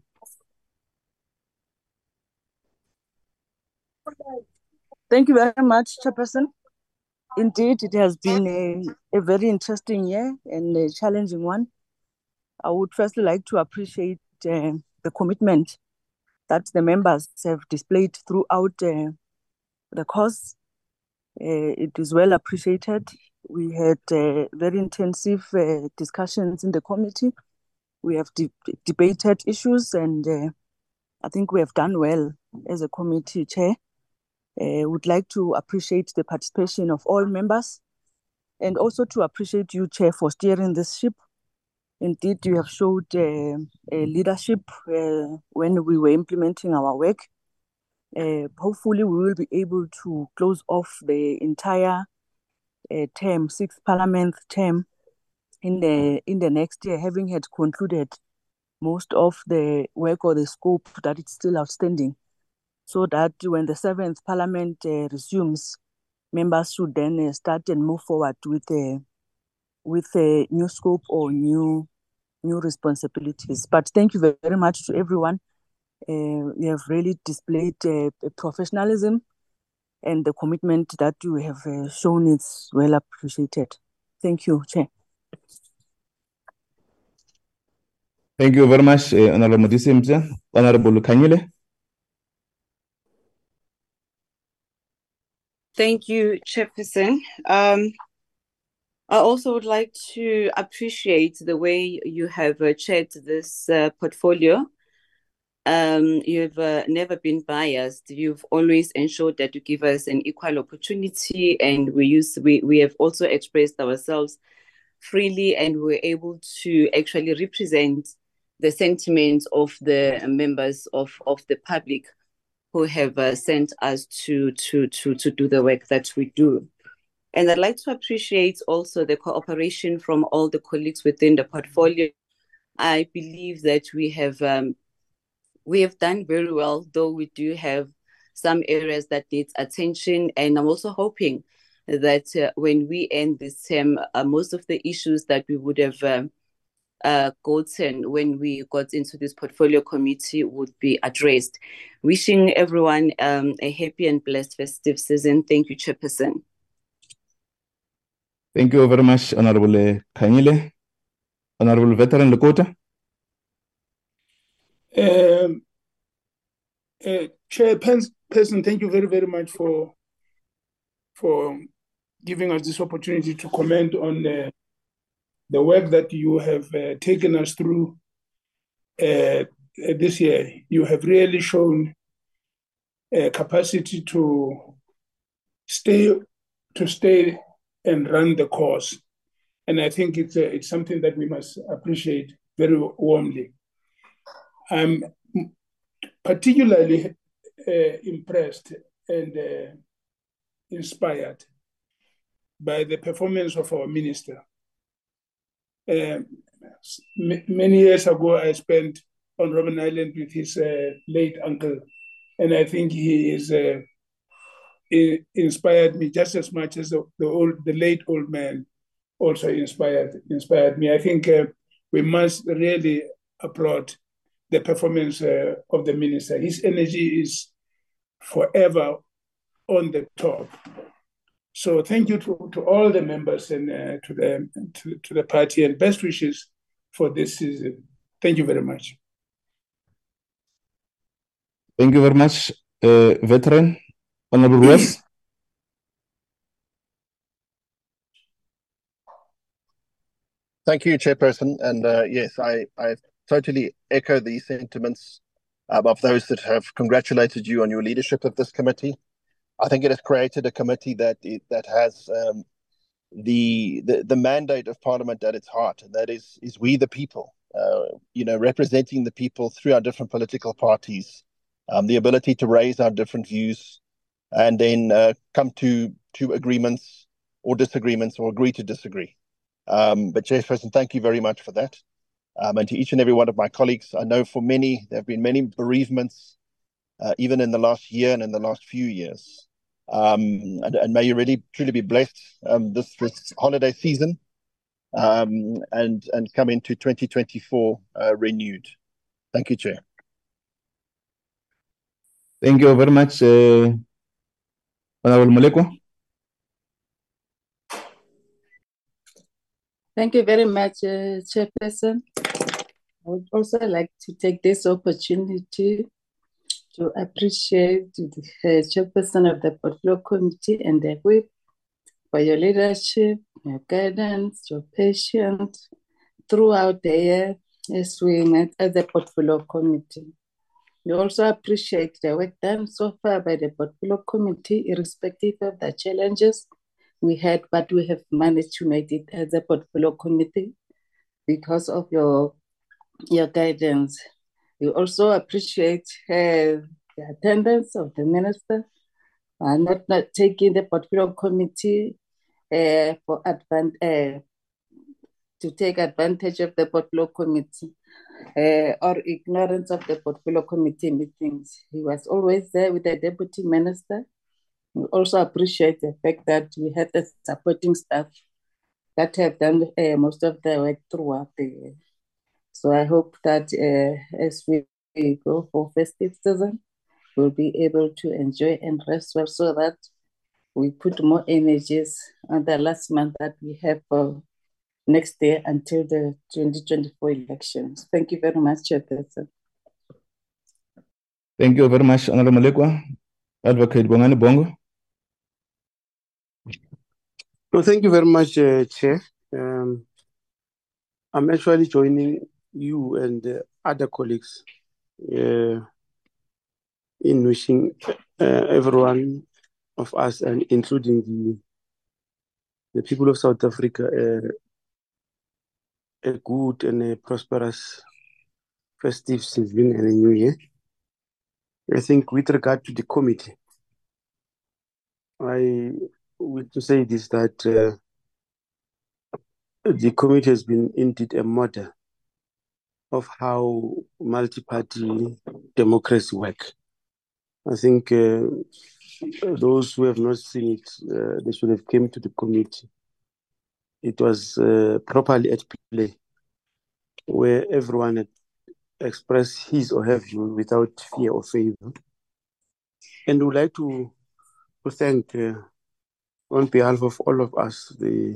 K: Thank you very much, Chairperson. Indeed, it has been a very interesting year and a challenging one. I would firstly like to appreciate the commitment that the members have displayed throughout the course. It is well appreciated. We had very intensive discussions in the committee. We have debated issues, and I think we have done well as a committee chair. Would like to appreciate the participation of all members, and also to appreciate you, Chair, for steering this ship. Indeed, you have showed a leadership when we were implementing our work. Hopefully, we will be able to close off the entire term, 6th Parliament term, in the next year, having had concluded most of the work or the scope that is still outstanding, so that when the 7th Parliament resumes, members should then start and move forward with a new scope or new responsibilities. But thank you very much to everyone. You have really displayed professionalism, and the commitment that you have shown is well appreciated. Thank you, Chair.
B: Thank you very much, Honorable Modise Mza. Honorable Khanyile.
H: Thank you, Chairperson. I also would like to appreciate the way you have chaired this portfolio. You've never been biased. You've always ensured that you give us an equal opportunity, and we have also expressed ourselves freely, and we're able to actually represent the sentiments of the members of the public who have sent us to do the work that we do. And I'd like to appreciate also the cooperation from all the colleagues within the portfolio. I believe that we have done very well, though we do have some areas that need attention. And I'm also hoping that when we end this term, most of the issues that we would have gotten when we got into this portfolio committee would be addressed. Wishing everyone a happy and blessed festive season. Thank you, Chairperson.
B: Thank you very much, Honorable Khanyile. Honorable Veteran Lekota.
I: Chairperson, thank you very, very much for giving us this opportunity to comment on the work that you have taken us through this year. You have really shown capacity to stay and run the course. And I think it's something that we must appreciate very warmly. I'm particularly impressed and inspired by the performance of our minister. Many years ago, I spent on Robben Island with his late uncle, and I think he is inspired me just as much as the late old man also inspired me. I think we must really applaud the performance of the minister. His energy is forever on the top. So thank you to all the members and to the party, and best wishes for this season. Thank you very much.
B: Thank you very much, veteran. Honorable Ruiz.
F: Thank you, Chairperson. And yes, I totally echo the sentiments of those that have congratulated you on your leadership of this committee. I think it has created a committee that has the mandate of Parliament at its heart, and that is we the people, representing the people through our different political parties, the ability to raise our different views and then come to agreements or disagreements or agree to disagree. But Chairperson, thank you very much for that. And to each and every one of my colleagues, I know for many, there have been many bereavements, even in the last year and in the last few years. And may you really truly be blessed this holiday season and come into 2024 renewed. Thank you, Chair.
B: Thank you very much, Honorable Molekwa.
G: Thank you very much, Chairperson. I would also like to take this opportunity to appreciate the Chairperson of the Portfolio Committee and the whip for your leadership, your guidance, your patience throughout the year as we met at the Portfolio Committee. We also appreciate the work done so far by the Portfolio Committee, irrespective of the challenges we had, but we have managed to make it as a Portfolio Committee because of your guidance. We also appreciate the attendance of the minister, not taking the Portfolio Committee to take advantage of the Portfolio Committee or ignorance of the Portfolio Committee meetings. He was always there with the Deputy Minister. We also appreciate the fact that we had the supporting staff that have done most of the work throughout the year. So I hope that as we go for festive season, we'll be able to enjoy and rest well so that we put more energies on the last month that we have for next year until the 2024 elections. Thank you very much, Chairperson.
B: Thank you very much, Honorable Molekwa. Advocate Bongani Bongo.
E: No, thank you very much, Chair. I'm actually joining you and other colleagues in wishing everyone of us, and including the people of South Africa, a good and a prosperous festive season and a new year. I think with regard to the committee, I want to say this, that the committee has been indeed a model of how multi-party democracy works. I think those who have not seen it, they should have come to the committee. It was properly at play, where everyone had expressed his or her view without fear or favor. And we would like to thank, on behalf of all of us,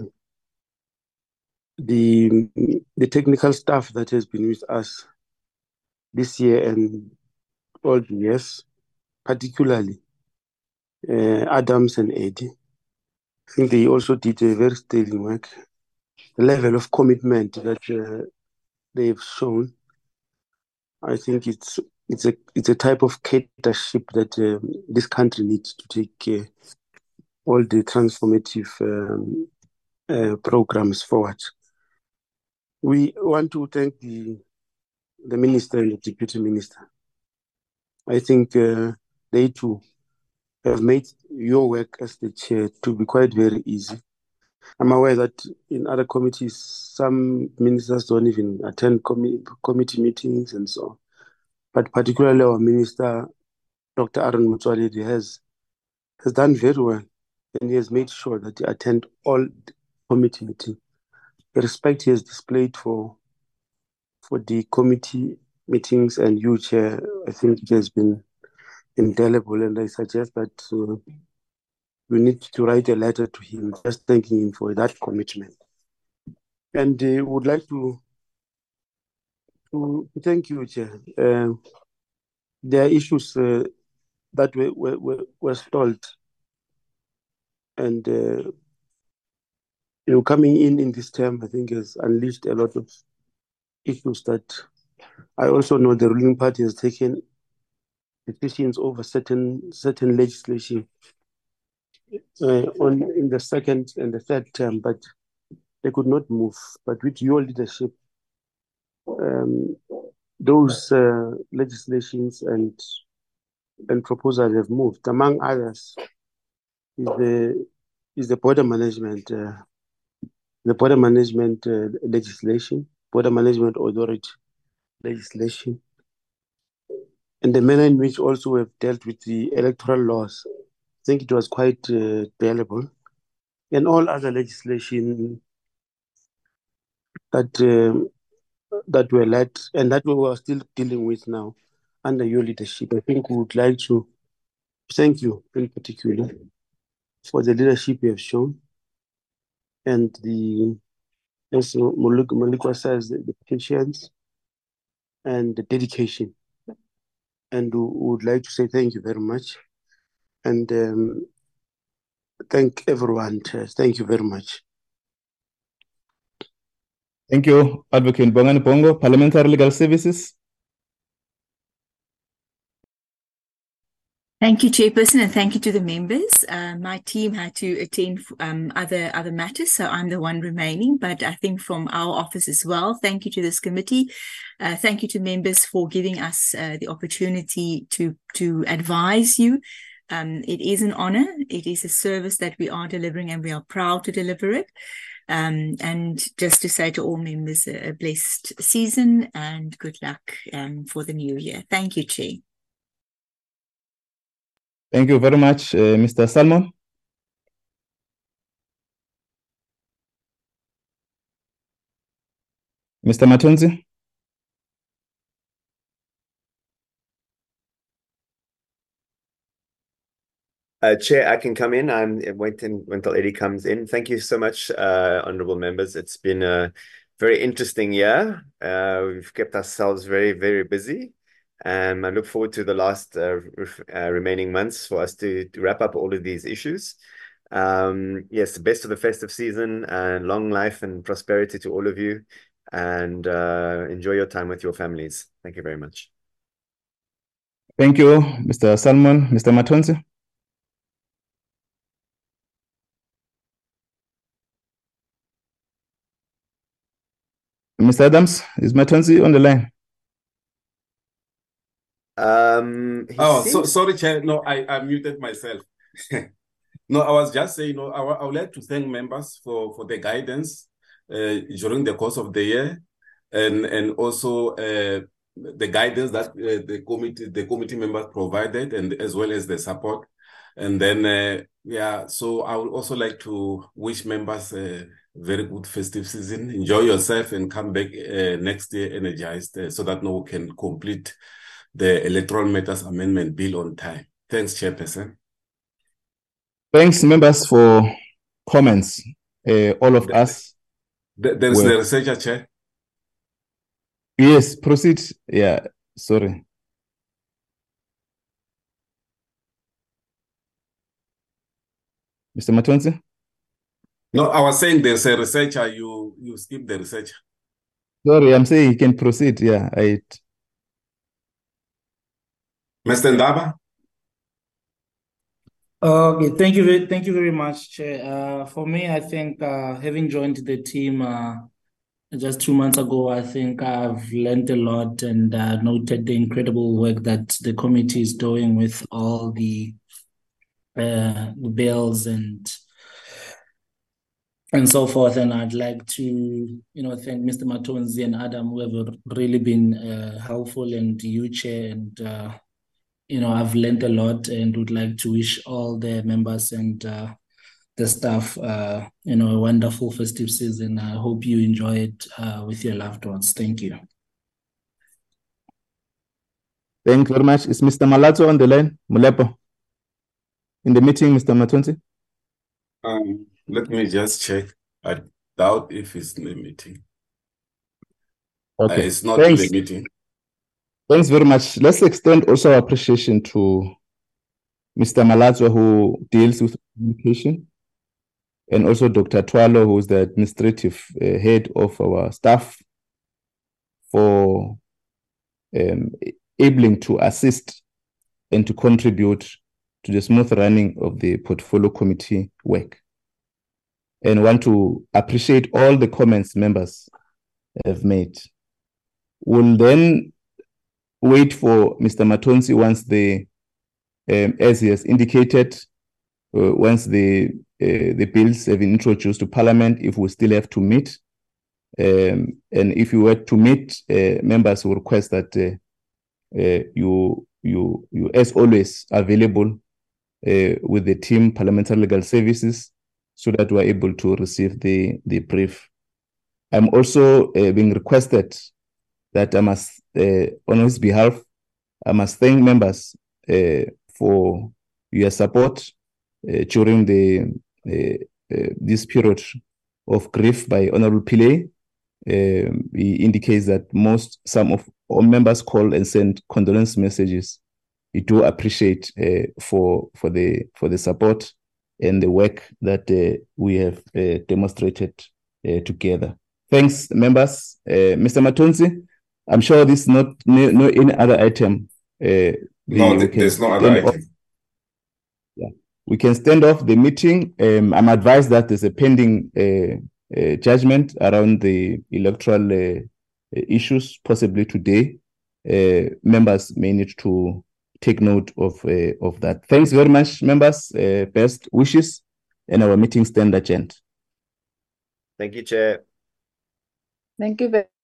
E: the technical staff that has been with us this year and all the years, particularly Adams and Eddie. I think they also did a very sterling work. The level of commitment that they've shown, I think it's a type of catership that this country needs to take all the transformative programs forward. We want to thank the minister and the deputy minister. I think they too have made your work as the chair to be quite very easy. I'm aware that in other committees, some ministers don't even attend committee meetings and so on. But particularly our minister, Dr. Aaron Motsoaledi, has done very well, and he has made sure that he attend all committee meetings. The respect he has displayed for the committee meetings and you, Chair, I think it has been indelible, and I suggest that we need to write a letter to him just thanking him for that commitment. And would like to thank you, Chair. There are issues that were stalled, and coming in this term, I think has unleashed a lot of issues that I also know the ruling party has taken decisions over certain legislation in the second and the third term, but they could not move. But with your leadership, those legislations and proposals have moved. Among others, is the border management legislation, border management authority legislation, and the manner in which also have dealt with the electoral laws. I think it was quite bearable, and all other legislation that were led and that we were still dealing with now under your leadership. I think we would like to thank you in particular for the leadership you have shown, and as Molikwa says, the patience and the dedication. And we would like to say thank you very much, and thank everyone. Thank you very much.
B: Thank you, Advocate Bongani Bongo, Parliamentary Legal Services.
D: Thank you, Chairperson, and thank you to the members. My team had to attend other matters, so I'm the one remaining. But I think from our office as well, thank you to this committee. Thank you to members for giving us the opportunity to advise you. It is an honor. It is a service that we are delivering, and we are proud to deliver it. And just to say to all members, a blessed season and good luck for the new year. Thank you, Chair.
B: Thank you very much, Mr. Salmon. Mr. Matonzi.
J: Chair, I can come in. I'm waiting until Eddie comes in. Thank you so much, honorable members. It's been a very interesting year. We've kept ourselves very, very busy. I look forward to the last remaining months for us to wrap up all of these issues. Yes, the best of the festive season, and long life and prosperity to all of you. And enjoy your time with your families. Thank you very much.
B: Thank you, Mr. Salmon. Mr. Matonzi. Mr. Adams, is Matonzi on the line?
A: Sorry, Chair. No, I muted myself. No, I was just saying, I would like to thank members for the guidance during the course of the year, and also the guidance that the committee members provided, and as well as the support. And then, so I would also like to wish members a very good festive season. Enjoy yourself and come back next year energized so that we can complete the Electoral Matters Amendment Bill on time. Thanks, Chairperson.
B: Thanks, members, for comments. All of us.
A: There is the researcher, Chair.
B: Yes, proceed. Yeah, sorry. Mr. Matonzi?
A: No, I was saying there's a researcher. You skip the researcher.
B: Sorry, I'm saying you can proceed. Yeah,
A: Mr. Ndaba?
L: Okay, thank you very much, Chair. For me, I think having joined the team just 2 months ago, I think I've learned a lot and noted the incredible work that the committee is doing with all the bills and so forth. And I'd like to, thank Mr. Matonzi and Adam, who have really been helpful, and you, Chair, and I've learned a lot and would like to wish all the members and the staff, a wonderful festive season. I hope you enjoy it with your loved ones. Thank you.
B: Thank you very much. Is Mr. Malato on the line? Mulepo? In the meeting, Mr. Matonzi?
A: Let me just check. I doubt if it's in the meeting.
B: Okay.
A: It's not in the meeting.
B: Thanks very much. Let's extend also our appreciation to Mr. Malato, who deals with communication, and also Dr. Twalo, who is the administrative head of our staff, for enabling to assist and to contribute to the smooth running of the portfolio committee work. And want to appreciate all the comments members have made. We'll then wait for Mr. Matonzi once as he has indicated, once the bills have been introduced to Parliament, if we still have to meet. And if you were to meet, members will request that you as always available with the team Parliamentary Legal Services, so that we're able to receive the brief. I'm also being requested that I must, on his behalf, I must thank members for your support during this period of grief by Honorable Pillay. He indicates that some of all members call and send condolence messages. We do appreciate for the support and the work that we have demonstrated together. Thanks, members. Mr. Matonzi, I'm sure this is not no any other item.
A: No, there's no other item.
B: Yeah, we can stand off the meeting. I'm advised that there's a pending judgment around the electoral issues, possibly today. Members may need to take note of that. Thanks very much, members. Best wishes, and our meeting stand adjourned.
J: Thank you, Chair.
G: Thank you very